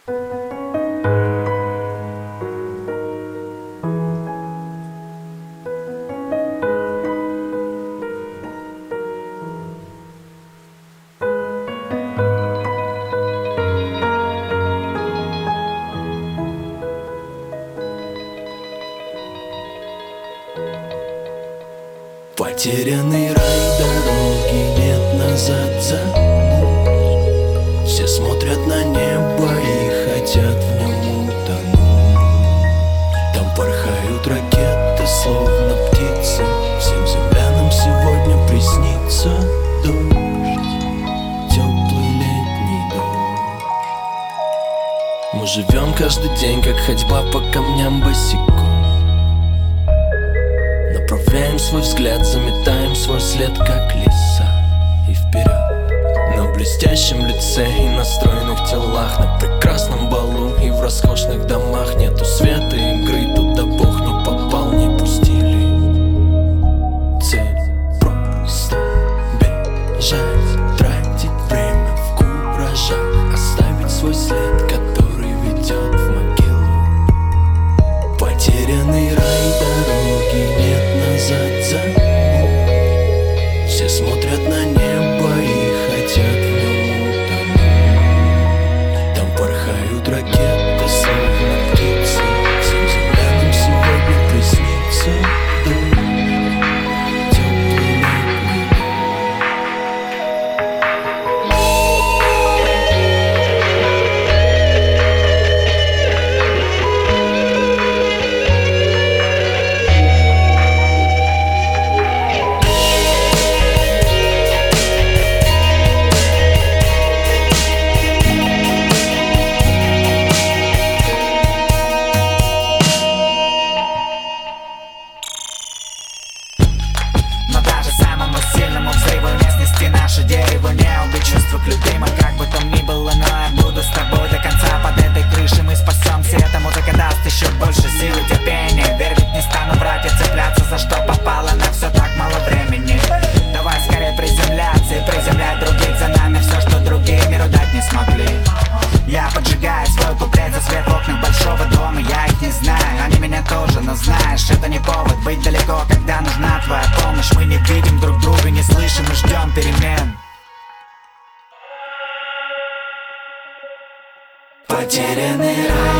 Потерянный рай, дороги нет назад, забудь. Все смотрят на небо и хотят в нем утонуть. Там порхают ракеты, словно птицы. Всем землянам сегодня приснится дождь, теплый летний дождь. Мы живем каждый день, как ходьба по камням босиком. Направляем свой взгляд, заметаем свой след, как лиса, и вперед. На блестящем лице и на стройных телах, на прекрасном балу и в роскошных домах. Нету света игры, туда Бог не попал, не пустили. Цель просто бежать, тратить время в куражах, оставить свой след, который ведет в могилу. Потерянный рай, дороги нет назад, забудь. Все смотрят на небо и хотят в нем утонуть. Там порхают ракеты, словно птицы. Всем землянам сегодня приснится дождь, теплый летний дождь. Но даже самому сильному взрыву не снести наше дерево, не убить чувства к любимым, как бы там ни было. Но я буду с тобой до конца, под этой крышей мы спасемся. Эта музыка даст еще больше сил и терпения. Верь, ведь не стану врать и цепляться за что попало, на все так мало времени. Давай скорее приземляться и приземлять других. За нами все, что другие миру дать не смогли. Я поджигаю свой куплет за свет в окнах большого дома. Я их не знаю, они меня тоже, но знаешь, это не повод быть далеко, когда нужна твоя помощь. Мы не видим друг друга, не слышим и ждем перемен. Потерянный рай.